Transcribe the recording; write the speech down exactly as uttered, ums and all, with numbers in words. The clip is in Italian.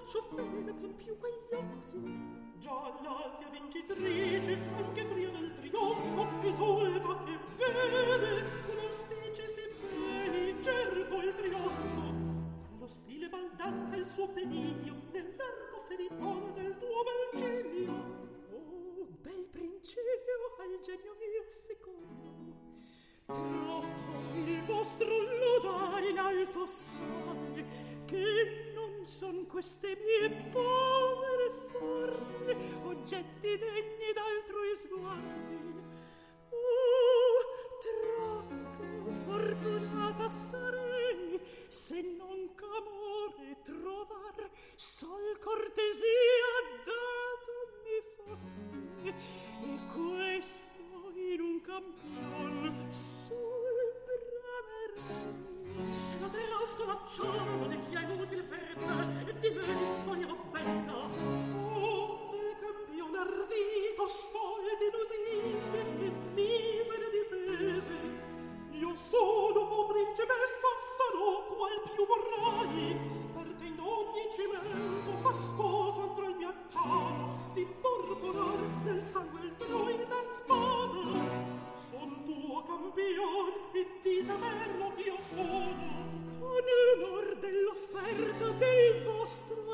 braccio fede pon più quegli occhi. Già l'Asia vincitrice, anche pria del trionfo, esulta e vede una specie si beni, cerco il trionfo. Tra lo stile baldanza il suo peniglio, nell'arco feritono del tuo bel genio. Oh, bel principio al genio mio secondo. Troppo il vostro lodare in alto sale, che non son queste mie povere forme oggetti degni d'altrui sguardi. Oh, troppo fortunata sarei se non ch'amore trovar sol cortesia dato mi fosse, e questo in un campion sul bramerei. Se la terra stolacciata ne fia inutile per te, di me dispoglierò bella. Oh, nel campione ardito sto ed inusite e misere difese. Io sono, o principessa, sarò qual più vorrai, perché in ogni cimento fastoso andrò il mio acciaro, di porporar nel sangue il troi la spada. Son tuo campion e di saperlo io sono. Con l'onor dell'offerta del vostro